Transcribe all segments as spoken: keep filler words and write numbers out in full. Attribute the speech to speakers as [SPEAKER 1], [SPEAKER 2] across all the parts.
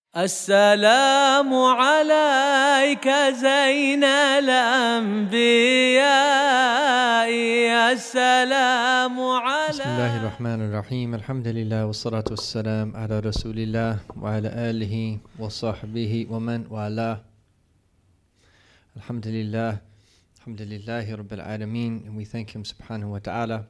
[SPEAKER 1] السلام عليك زين الأنبياء السلام عليك.
[SPEAKER 2] بسم الله الرحمن الرحيم. الحمد لله والصلاة والسلام على رسول الله وعلى آله وصحبه ومن والاه. Alhamdulillah, Alhamdulillahi Rabbil Alameen, and we thank Him subhanahu wa ta'ala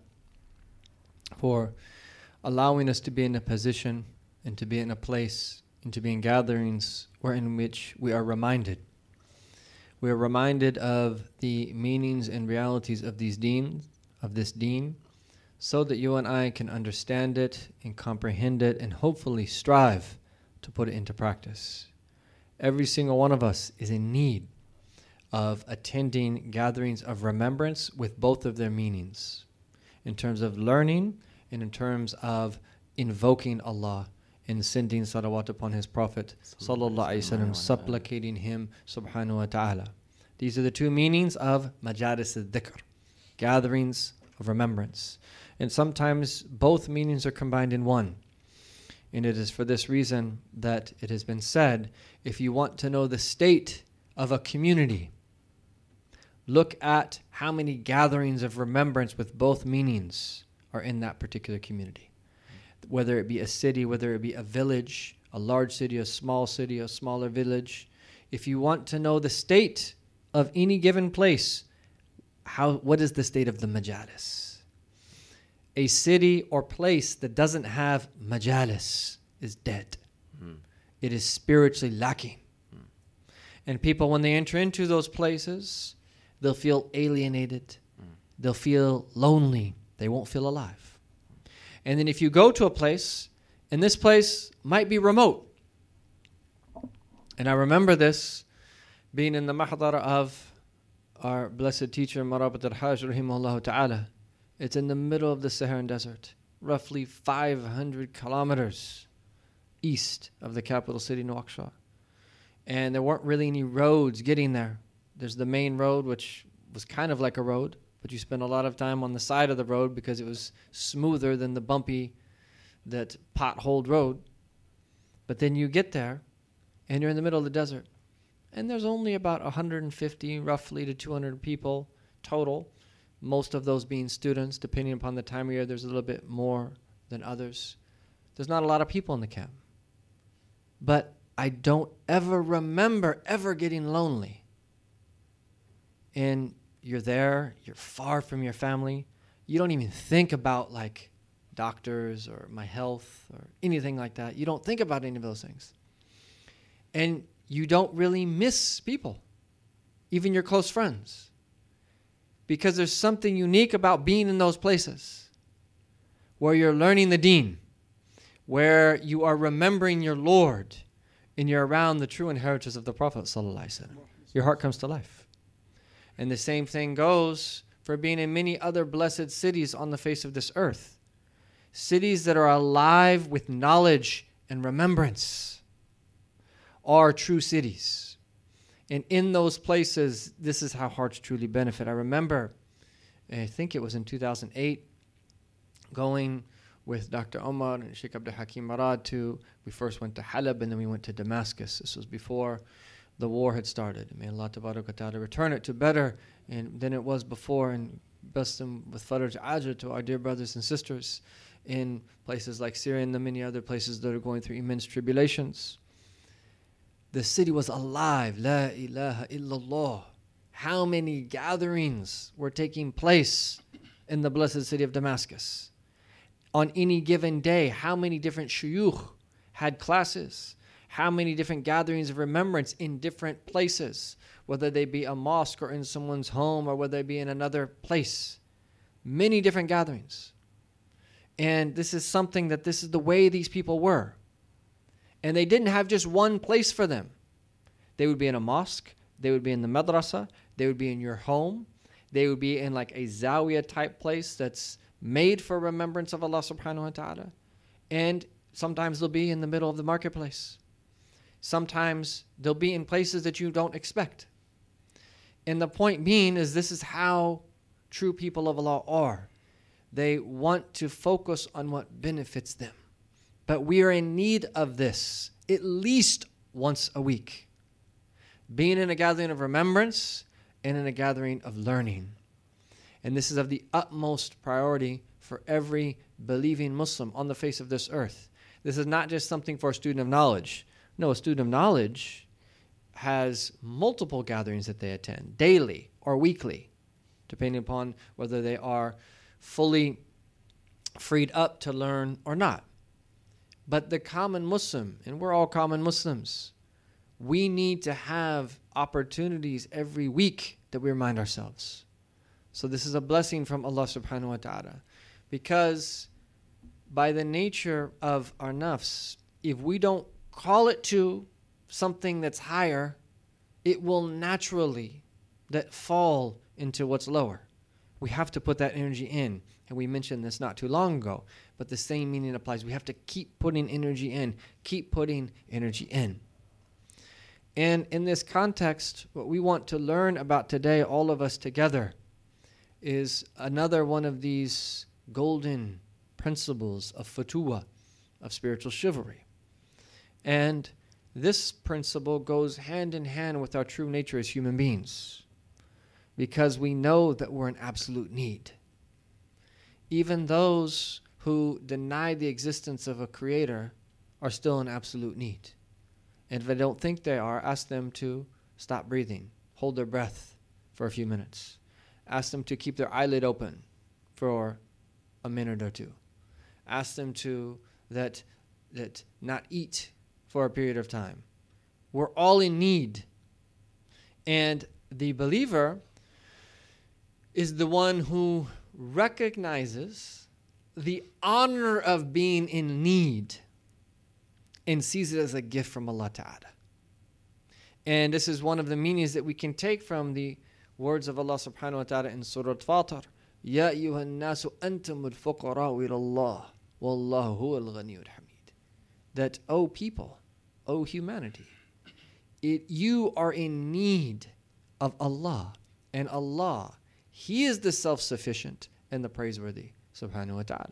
[SPEAKER 2] for allowing us to be in a position and to be in a place and to be in gatherings wherein which we are reminded. We are reminded of the meanings and realities of these deens, of this deen, so that you and I can understand it and comprehend it and hopefully strive to put it into practice. Every single one of us is in need of attending gatherings of remembrance with both of their meanings, in terms of learning and in terms of invoking Allah and sending salawat upon His Prophet sallallahu alaihi wasallam, supplicating Him subhanahu wa ta'ala. These are the two meanings of majalis al-dhikr, gatherings of remembrance. And sometimes both meanings are combined in one. And it is for this reason that it has been said, if you want to know the state of a community, look at how many gatherings of remembrance with both meanings are in that particular community. Whether it be a city, whether it be a village, a large city, a small city, a smaller village. If you want to know the state of any given place, how what is the state of the majalis? A city or place that doesn't have majalis is dead. Mm. It is spiritually lacking. Mm. And people, when they enter into those places, they'll feel alienated. Mm. They'll feel lonely. They won't feel alive. And then if you go to a place, and this place might be remote. And I remember this being in the mahdara of our blessed teacher, Marabat al-Hajj, rahimahullah ta'ala. It's in the middle of the Saharan desert, roughly five hundred kilometers east of the capital city, Nouakchott. And there weren't really any roads getting there. There's the main road, which was kind of like a road, but you spend a lot of time on the side of the road because it was smoother than the bumpy, that potholed road. But then you get there, and you're in the middle of the desert. And there's only about one hundred fifty, roughly, to two hundred people total. Most of those being students. Depending upon the time of year, there's a little bit more than others. There's not a lot of people in the camp. But I don't ever remember ever getting lonely. And you're there, you're far from your family. You don't even think about like doctors or my health or anything like that. You don't think about any of those things. And you don't really miss people, even your close friends. Because there's something unique about being in those places where you're learning the deen, where you are remembering your Lord, and you're around the true inheritors of the Prophet ﷺ. Your heart comes to life. And the same thing goes for being in many other blessed cities on the face of this earth. Cities that are alive with knowledge and remembrance are true cities. And in those places, this is how hearts truly benefit. I remember, I think it was in two thousand eight, going with Doctor Omar and Sheikh Abdul Hakim Marad to, we first went to Halab and then we went to Damascus. This was before the war had started. May Allah Tabaraka wa Ta'ala return it to better and than it was before, and bless them with Faraj Ajr to our dear brothers and sisters in places like Syria and the many other places that are going through immense tribulations. The city was alive. La ilaha illallah. How many gatherings were taking place in the blessed city of Damascus? On any given day, how many different shuyukh had classes? How many different gatherings of remembrance in different places, whether they be a mosque or in someone's home or whether they be in another place. Many different gatherings. And this is something that this is the way these people were. And they didn't have just one place for them. They would be in a mosque, they would be in the madrasa, they would be in your home, they would be in like a zawiya type place that's made for remembrance of Allah subhanahu wa ta'ala. And sometimes they'll be in the middle of the marketplace. Sometimes they'll be in places that you don't expect. And the point being is this is how true people of Allah are. They want to focus on what benefits them. But we are in need of this at least once a week. Being in a gathering of remembrance and in a gathering of learning. And this is of the utmost priority for every believing Muslim on the face of this earth. This is not just something for a student of knowledge. No, a student of knowledge has multiple gatherings that they attend, daily or weekly, depending upon whether they are fully freed up to learn or not. But the common Muslim, and we're all common Muslims, we need to have opportunities every week that we remind ourselves. So this is a blessing from Allah subhanahu wa ta'ala. Because by the nature of our nafs, if we don't call it to something that's higher, it will naturally that fall into what's lower. We have to put that energy in. And we mentioned this not too long ago. But the same meaning applies. We have to keep putting energy in. Keep putting energy in. And in this context, what we want to learn about today, all of us together, is another one of these golden principles of futuwa, of spiritual chivalry. And this principle goes hand in hand with our true nature as human beings, because we know that we're in absolute need. Even those who deny the existence of a creator are still in absolute need. And if they don't think they are, ask them to stop breathing, hold their breath for a few minutes. Ask them to keep their eyelid open for a minute or two. Ask them to that that not eat for a period of time. We're all in need. And the believer is the one who recognizes the honor of being in need and sees it as a gift from Allah Ta'ala. And this is one of the meanings that we can take from the words of Allah Subhanahu wa Ta'ala in Surah Fatir. Ya ayyuhan nasu antumul fuqara'u ila Allah wallahu huwal ghaniyyul hamid. That, O people, O humanity, it, you are in need of Allah, and Allah, He is the self-sufficient and the praiseworthy, subhanahu wa ta'ala.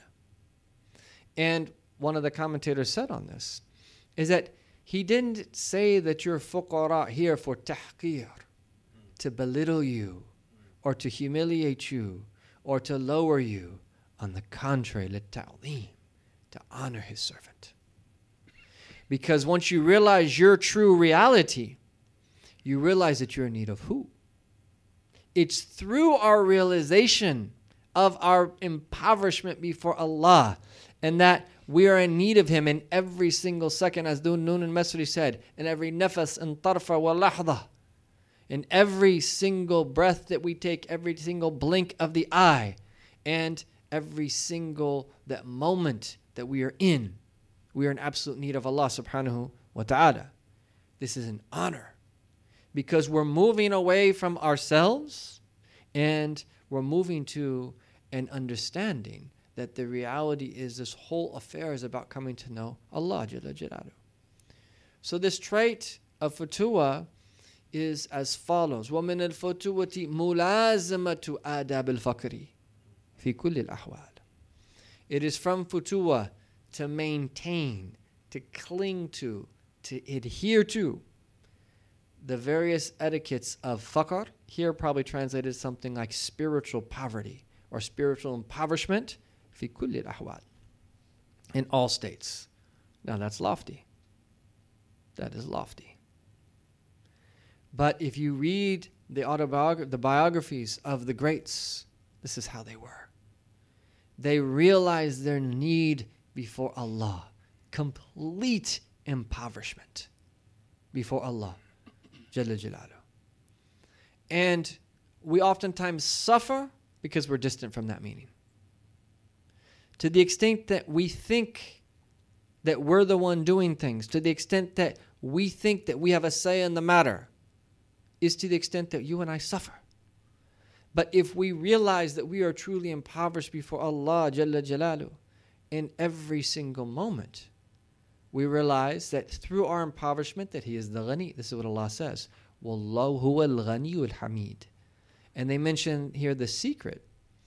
[SPEAKER 2] And one of the commentators said on this is that he didn't say that you're fuqara here for tahqir, to belittle you, or to humiliate you, or to lower you. On the contrary, لِلتَعْظِيم, to honor His servant. Because once you realize your true reality, you realize that you're in need of who? It's through our realization of our impoverishment before Allah, and that we are in need of Him in every single second, as Nun al-Masri said, in every nafas and tarfa wa lahda, in every single breath that we take, every single blink of the eye, and every single that moment that we are in. We are in absolute need of Allah subhanahu wa ta'ala. This is an honor, because we're moving away from ourselves and we're moving to an understanding that the reality is this whole affair is about coming to know Allah Jalla Jalaluhu. So this trait of futuwa is as follows. وَمِنَ الْفُتُوَةِ مُلَازَمَةُ آدَابِ الْفَقْرِ فِي كُلِّ الْأَحْوَالِ. It is from futuwa to maintain, to cling to, to adhere to the various etiquettes of faqr. Here probably translated something like spiritual poverty or spiritual impoverishment. في كل الأحوال, in all states. Now that's lofty. That is lofty. But if you read the autobiog- the biographies of the greats, this is how they were. They realized their need before Allah. Complete impoverishment before Allah Jalla Jalaluhu. And we oftentimes suffer because we're distant from that meaning. To the extent that we think that we're the one doing things, to the extent that we think that we have a say in the matter, is to the extent that you and I suffer. But if we realize that we are truly impoverished before Allah Jalla Jalaluhu in every single moment, we realize that through our impoverishment that He is the Ghani. This is what Allah says. Wallahu huwal Ghaniyyul Hamid. And they mention here the secret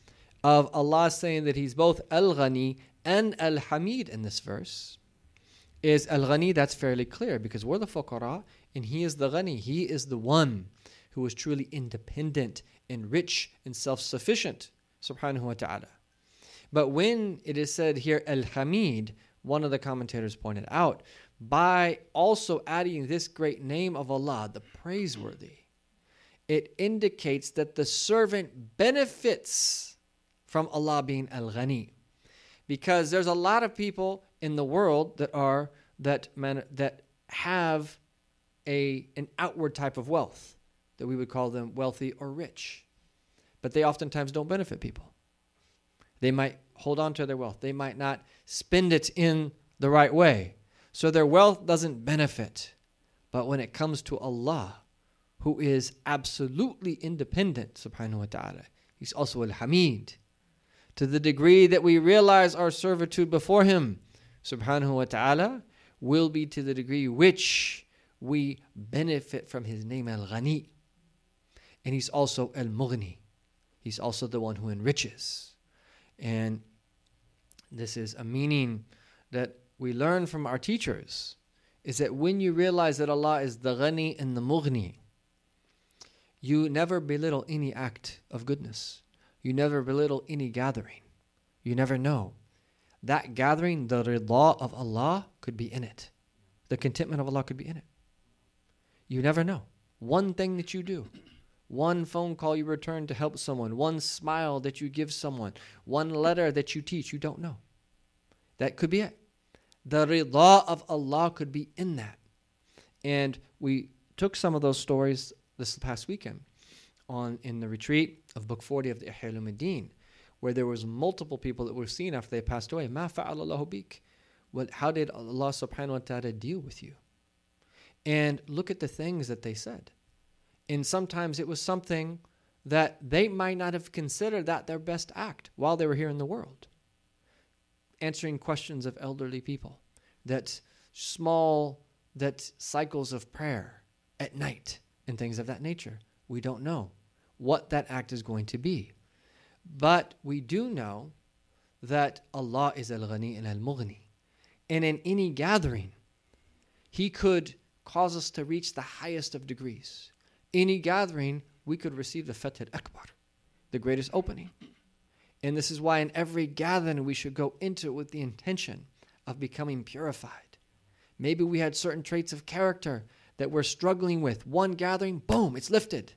[SPEAKER 2] of Allah saying that He's both Al-Ghani and Al-Hamid in this verse is Al-Ghani, that's fairly clear because we're the fuqara and He is the Ghani. He is the one who is truly independent and rich and self-sufficient, subhanahu wa ta'ala. But when it is said here, Al-Hamid, one of the commentators pointed out, by also adding this great name of Allah, the praiseworthy, it indicates that the servant benefits from Allah being Al-Ghani. Because there's a lot of people in the world that are that man, that have a an outward type of wealth, that we would call them wealthy or rich. But they oftentimes don't benefit people. They might hold on to their wealth. They might not spend it in the right way. So their wealth doesn't benefit. But when it comes to Allah, who is absolutely independent, subhanahu wa ta'ala, He's also Al-Hamid. To the degree that we realize our servitude before Him, subhanahu wa ta'ala, will be to the degree which we benefit from His name Al-Ghani. And He's also Al-Mughni. He's also the one who enriches. And this is a meaning that we learn from our teachers, is that when you realize that Allah is the Ghani and the Mughni, you never belittle any act of goodness. You never belittle any gathering. You never know. That gathering, the rida of Allah could be in it. The contentment of Allah could be in it. You never know. One thing that you do, one phone call you return to help someone, one smile that you give someone, one letter that you teach, you don't know. That could be it. The rida of Allah could be in that. And we took some of those stories this past weekend on in the retreat of book forty of the Ihya Ulumuddin, where there was multiple people that were seen after they passed away. Ma fa'ala Allahu bik. Well, how did Allah subhanahu wa ta'ala deal with you? And look at the things that they said. And sometimes it was something that they might not have considered that their best act while they were here in the world. Answering questions of elderly people, that small, that cycles of prayer at night and things of that nature. We don't know what that act is going to be. But we do know that Allah is Al-Ghani and Al-Mughni. And in any gathering, He could cause us to reach the highest of degrees. Any gathering, we could receive the Fath al-Akbar, the greatest opening. And this is why in every gathering we should go into it with the intention of becoming purified. Maybe we had certain traits of character that we're struggling with. One gathering, boom, it's lifted.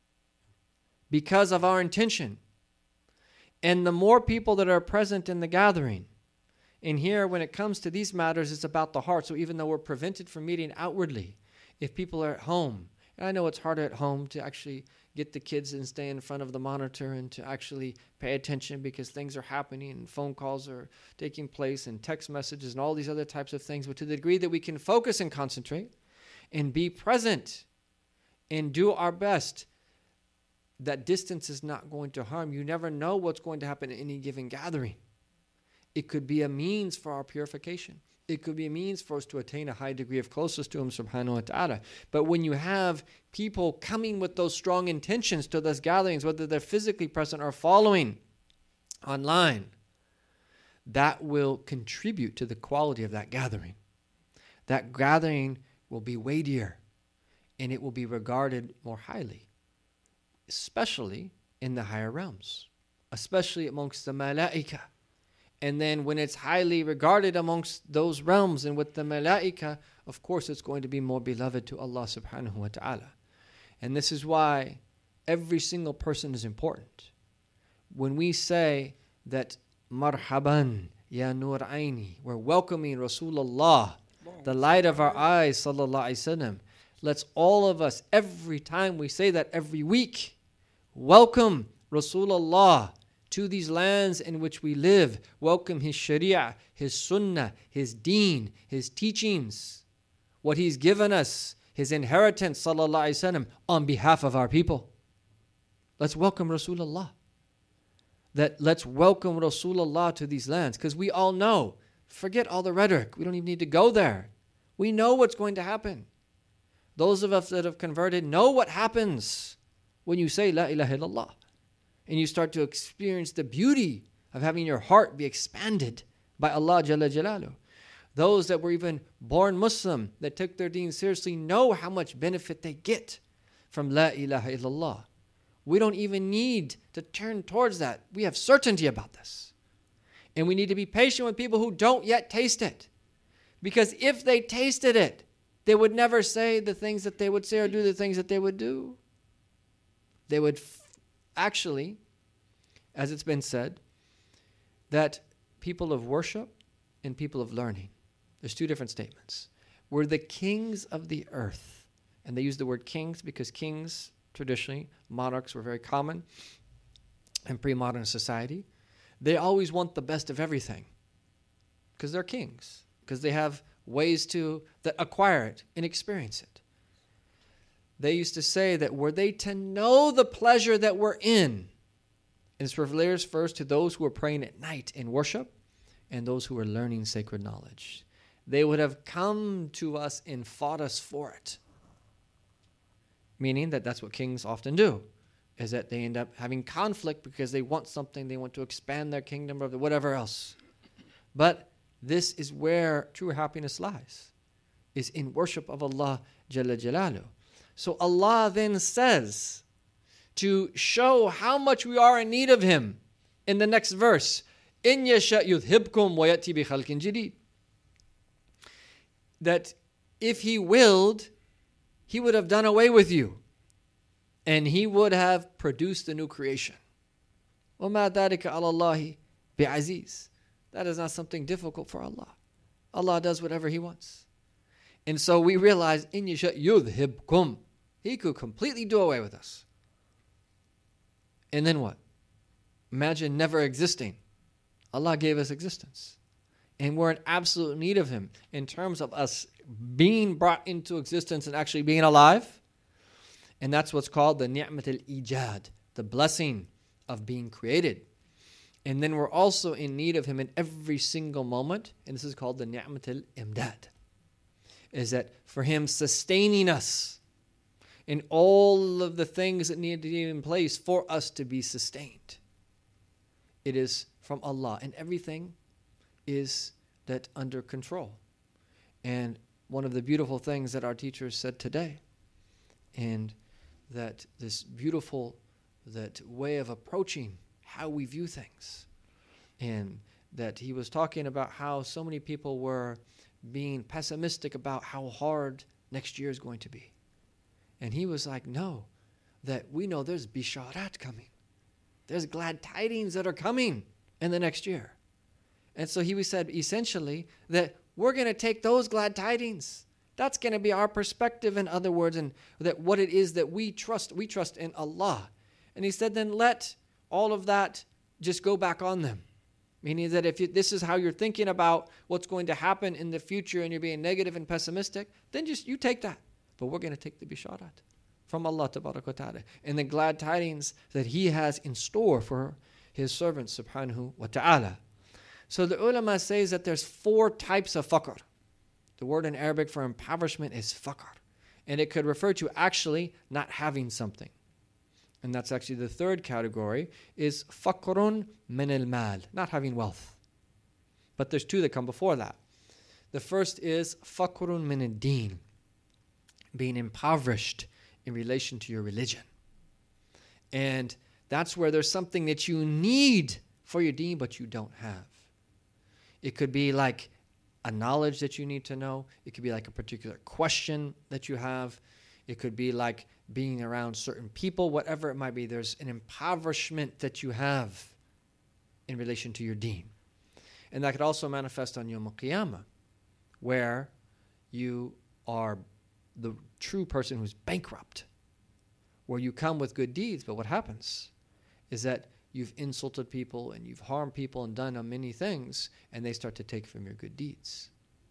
[SPEAKER 2] Because of our intention. And the more people that are present in the gathering, and here when it comes to these matters, it's about the heart. So even though we're prevented from meeting outwardly, if people are at home, and I know it's harder at home to actually get the kids and stay in front of the monitor and to actually pay attention because things are happening and phone calls are taking place and text messages and all these other types of things. But to the degree that we can focus and concentrate and be present and do our best, that distance is not going to harm. You never know what's going to happen in any given gathering. It could be a means for our purification. It could be a means for us to attain a high degree of closeness to Him subhanahu wa ta'ala. But when you have people coming with those strong intentions to those gatherings, whether they're physically present or following online, that will contribute to the quality of that gathering. That gathering will be weightier and it will be regarded more highly, especially in the higher realms, especially amongst the malaika. And then when it's highly regarded amongst those realms and with the malaika, of course it's going to be more beloved to Allah subhanahu wa ta'ala. And this is why every single person is important. When we say that marhaban ya nur aini, we're welcoming Rasulullah, the light of our eyes, sallallahu alaihi wasallam. Let's all of us, every time we say that every week, welcome Rasulullah to these lands in which we live. Welcome His Sharia, His Sunnah, His Deen, His teachings, what He's given us, His inheritance, sallallahu alaihi wasallam, on behalf of our people. Let's welcome Rasulullah. That let's welcome Rasulullah to these lands, because we all know, forget all the rhetoric. We don't even need to go there. We know what's going to happen. Those of us that have converted know what happens when you say La ilaha illallah. And you start to experience the beauty of having your heart be expanded by Allah Jalla Jalaluh. Those that were even born Muslim, that took their deen seriously, know how much benefit they get from La ilaha illallah. We don't even need to turn towards that. We have certainty about this. And we need to be patient with people who don't yet taste it. Because if they tasted it, they would never say the things that they would say or do the things that they would do. They would f- actually, as it's been said, that people of worship and people of learning, there's two different statements, were the kings of the earth. And they use the word kings because kings, traditionally, monarchs were very common in pre-modern society. They always want the best of everything because they're kings, because they have ways to that acquire it and experience it. They used to say that were they to know the pleasure that we're in, and this refers first to those who are praying at night in worship and those who are learning sacred knowledge, they would have come to us and fought us for it. Meaning that that's what kings often do, is that they end up having conflict because they want something, they want to expand their kingdom or whatever else. But this is where true happiness lies, is in worship of Allah Jalla Jalaluh. So Allah then says, to show how much we are in need of Him, in the next verse, إِن يَشَأْ يُذْهِبْكُمْ وَيَأْتِ بِخَلْقٍ جَدِيدٍ, that if He willed, He would have done away with you, and He would have produced a new creation. وَمَا ذَلِكَ عَلَى اللَّهِ بِعَزِيزٍ. That is not something difficult for Allah. Allah does whatever He wants. And so we realize, إِن يَشَأْ يُذْهِبْكُمْ, He could completely do away with us. And then what? Imagine never existing. Allah gave us existence. And we're in absolute need of Him in terms of us being brought into existence and actually being alive. And that's what's called the ni'mat al-ijad, the blessing of being created. And then we're also in need of Him in every single moment. And this is called the ni'mat al-imdad. Is that for Him sustaining us in all of the things that need to be in place for us to be sustained. It is from Allah. And everything is that under control. And one of the beautiful things that our teachers said today, and that this beautiful that way of approaching how we view things, and that he was talking about how so many people were being pessimistic about how hard next year is going to be. And he was like, no, that we know there's bisharat coming. There's glad tidings that are coming in the next year. And so he said essentially that we're going to take those glad tidings. That's going to be our perspective, in other words, and that what it is that we trust, we trust in Allah. And he said, then let all of that just go back on them. Meaning that if you, this is how you're thinking about what's going to happen in the future and you're being negative and pessimistic, then just you take that. But we're going to take the bisharat from Allah Tabaraka wa Ta'ala and the glad tidings that He has in store for His servants Subhanahu wa Ta'ala. So the ulama says that there's four types of faqr. The word in Arabic for impoverishment is faqr. And it could refer to actually not having something. And that's actually the third category, is faqrun min al-mal, not having wealth. But there's two that come before that. The first is faqrun min ad-deen, being impoverished in relation to your religion. And that's where there's something that you need for your deen, but you don't have. It could be like a knowledge that you need to know. It could be like a particular question that you have. It could be like being around certain people, whatever it might be. There's an impoverishment that you have in relation to your deen. And that could also manifest on Yawm al-Qiyamah, where you are the true person who's bankrupt, where you come with good deeds, but what happens is that you've insulted people and you've harmed people and done many things, and they start to take from your good deeds.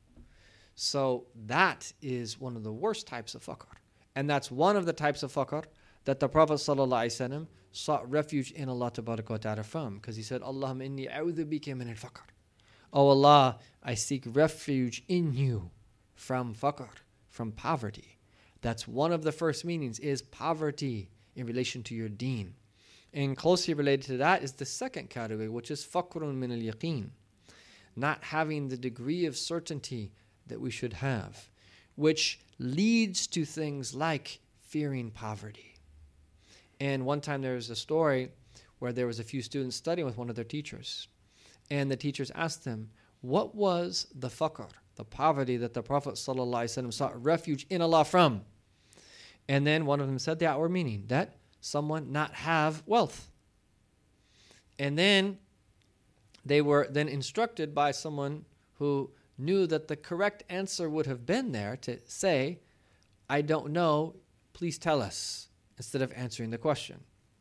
[SPEAKER 2] So that is one of the worst types of faqr. And that's one of the types of faqr that the Prophet ﷺ sought refuge in Allah Tabaraka wa Ta'ala from, because he said, Allahumma inni a'udhu bika min al-faqr. Oh Allah, I seek refuge in you from faqr, from poverty. That's one of the first meanings, is poverty in relation to your deen. And closely related to that is the second category, which is faqrun min al-yaqeen. not having the degree of certainty that we should have, which leads to things like fearing poverty. And one time there was a story where there was a few students studying with one of their teachers. And the teachers asked them, what was the faqr, the poverty that the Prophet ﷺ sought refuge in Allah from? And then one of them said the outward meaning, that someone not have wealth. And then they were then instructed by someone who knew that the correct answer would have been there to say, I don't know, please tell us, instead of answering the question.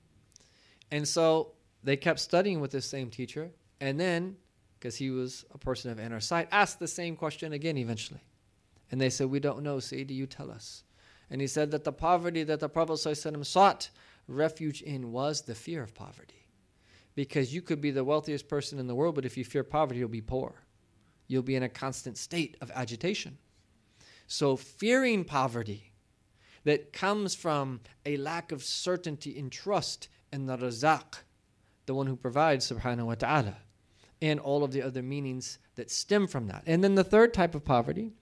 [SPEAKER 2] And so they kept studying with this same teacher, and then, because he was a person of inner sight, asked the same question again eventually. And they said, we don't know, Sayyidi, you tell us. And he said that the poverty that the Prophet ﷺ sought refuge in was the fear of poverty. Because you could be the wealthiest person in the world, but if you fear poverty, you'll be poor. You'll be in a constant state of agitation. So fearing poverty that comes from a lack of certainty and trust in the Razaq, the one who provides, subhanahu wa ta'ala, and all of the other meanings that stem from that. And then the third type of poverty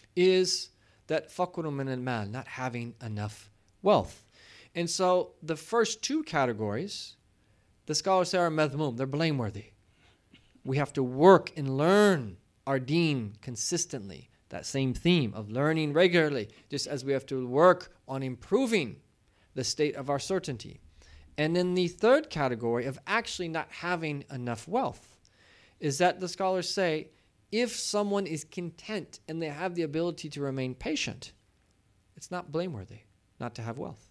[SPEAKER 2] is that faqru min al-mal, not having enough wealth. And so the first two categories, the scholars say are madhmoom, they're blameworthy. We have to work and learn our deen consistently. That same theme of learning regularly, just as we have to work on improving the state of our certainty. And then the third category of actually not having enough wealth is that the scholars say, if someone is content and they have the ability to remain patient, it's not blameworthy not to have wealth.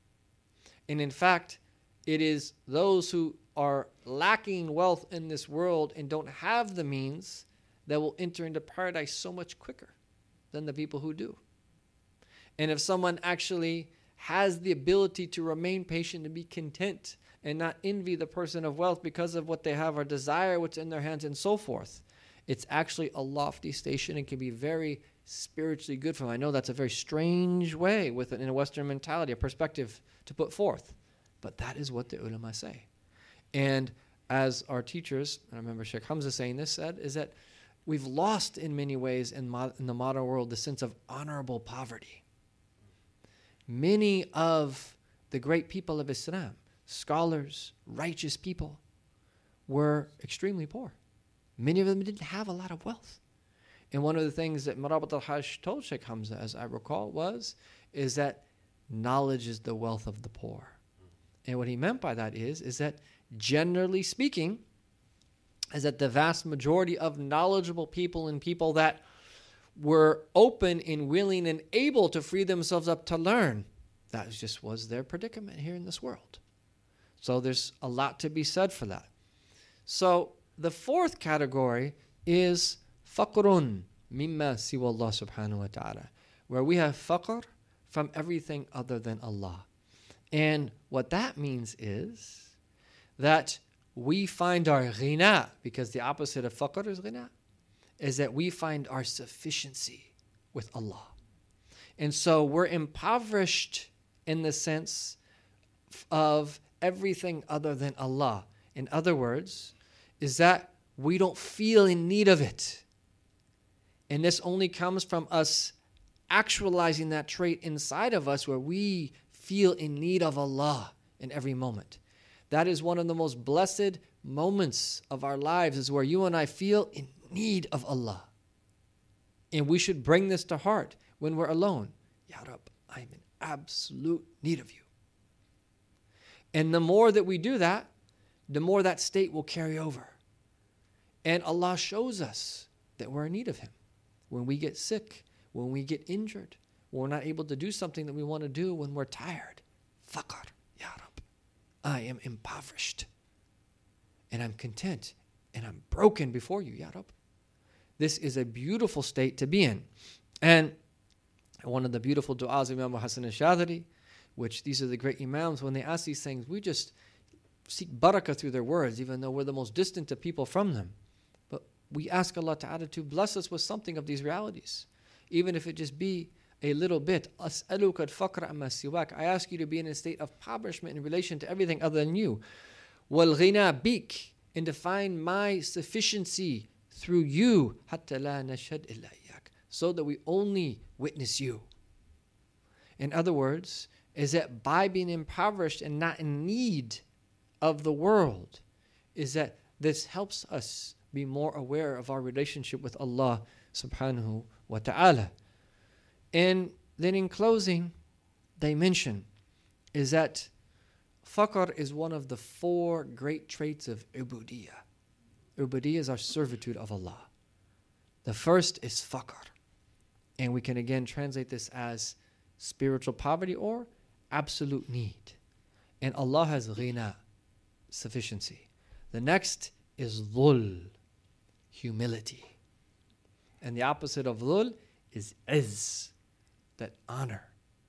[SPEAKER 2] And in fact, it is those who are lacking wealth in this world and don't have the means that will enter into paradise so much quicker than the people who do. And if someone actually has the ability to remain patient and be content and not envy the person of wealth because of what they have or desire what's in their hands and so forth, it's actually a lofty station and can be very spiritually good for them. I know that's a very strange way with it in a Western mentality, a perspective to put forth, but that is what the ulama say. And as our teachers, I remember Sheikh Hamza saying this, said, is that we've lost in many ways in, mo- in the modern world the sense of honorable poverty. Many of the great people of Islam, scholars, righteous people, were extremely poor. Many of them didn't have a lot of wealth. And one of the things that Marabat al-Hajj told Sheikh Hamza, as I recall, was, is that knowledge is the wealth of the poor. And what he meant by that is, is that generally speaking, is that the vast majority of knowledgeable people and people that were open and willing and able to free themselves up to learn, that just was their predicament here in this world. So there's a lot to be said for that. So the fourth category is faqrun mimma siwa Allah subhanahu wa ta'ala, where we have faqr from everything other than Allah. And what that means is that we find our ghina, because the opposite of faqr is ghina, is that we find our sufficiency with Allah. And so we're impoverished in the sense of everything other than Allah. In other words, is that we don't feel in need of it. And this only comes from us actualizing that trait inside of us where we feel in need of Allah in every moment. That is one of the most blessed moments of our lives, is where you and I feel in need of Allah. And we should bring this to heart when we're alone. Ya Rab, I'm in absolute need of you. And the more that we do that, the more that state will carry over. And Allah shows us that we're in need of Him. When we get sick, when we get injured, when we're not able to do something that we want to do, when we're tired. Faqr, Ya Rab, I am impoverished. And I'm content. And I'm broken before you, Ya Rab. This is a beautiful state to be in. And one of the beautiful du'as of Imam Hassan al-Shadhili, which these are the great imams, when they ask these things, we just seek barakah through their words, even though we're the most distant of people from them. But we ask Allah Ta'ala to bless us with something of these realities, even if it just be a little bit. As'aluka al-faqra amma siwak. I ask you to be in a state of impoverishment in relation to everything other than you. Wal ghina bik, and to find my sufficiency through you, حَتَّى لَا نَشْهَدْ إِلَّا إِيَّاكَ, so that we only witness you. In other words, is that by being impoverished and not in need of the world, is that this helps us be more aware of our relationship with Allah subhanahu wa ta'ala. And then in closing, they mention is that faqr is one of the four great traits of ubudiyah. Ubudiyah is our servitude of Allah. The first is faqr. And we can again translate this as spiritual poverty or absolute need. And Allah has ghina, sufficiency. The next is dhul, humility. And the opposite of dhul is izz, that honor.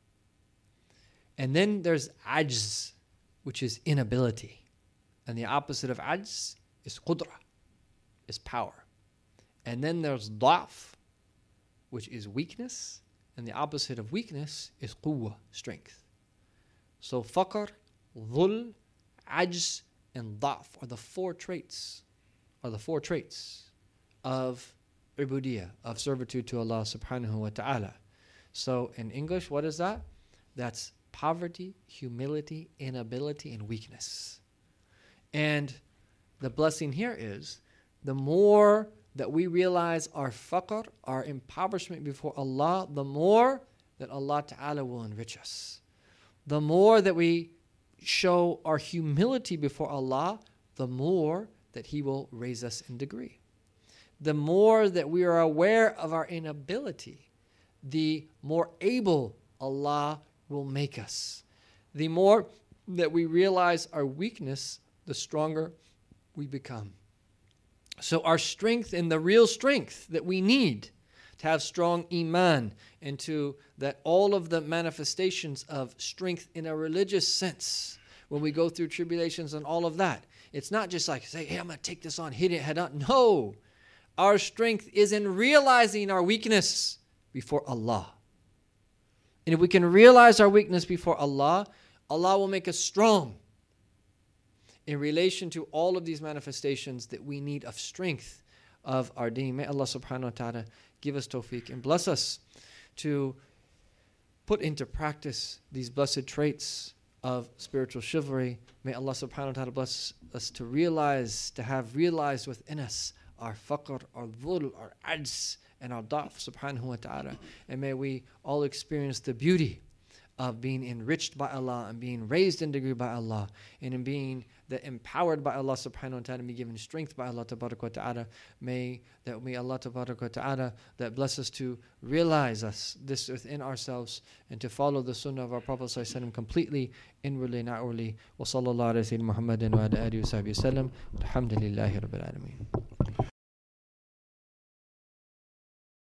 [SPEAKER 2] And then there's ajz, which is inability. And the opposite of ajz is qudra, is power. And then there's da'f, which is weakness. And the opposite of weakness is quwwah, strength. So faqr, dhul, ajz, and da'f are the four traits, are the four traits of ubudiyah, of servitude to Allah subhanahu wa ta'ala. So in English, what is that? That's poverty, humility, inability, and weakness. And the blessing here is the more that we realize our faqr, our impoverishment before Allah, the more that Allah Ta'ala will enrich us. The more that we show our humility before Allah, the more that He will raise us in degree. The more that we are aware of our inability, the more able Allah will make us. The more that we realize our weakness, the stronger we become. So our strength and the real strength that we need to have strong iman and to that all of the manifestations of strength in a religious sense, when we go through tribulations and all of that, it's not just like, say, hey, I'm going to take this on, hit it head on. No. Our strength is in realizing our weakness before Allah. And if we can realize our weakness before Allah, Allah will make us strong in relation to all of these manifestations that we need of strength of our deen. May Allah subhanahu wa ta'ala give us tawfiq and bless us to put into practice these blessed traits of spiritual chivalry. May Allah subhanahu wa ta'ala bless us to realize, to have realized within us our faqr, our dhul, our ajz, and our da'f subhanahu wa ta'ala. And may we all experience the beauty of being enriched by Allah and being raised in degree by Allah, and in being the empowered by Allah subhanahu wa ta'ala and be given strength by Allah tabarak wa ta'ala. May that may Allah tabarak wa ta'ala that bless us to realize us this within ourselves and to follow the sunnah of our Prophet sallallahu alaihi wasallam completely, inwardly and outwardly. Wa sallallahu ala sayyidina Muhammadin wa ala alihi wa sahbihi wa sallam. Alhamdulillahi rabbil alameen.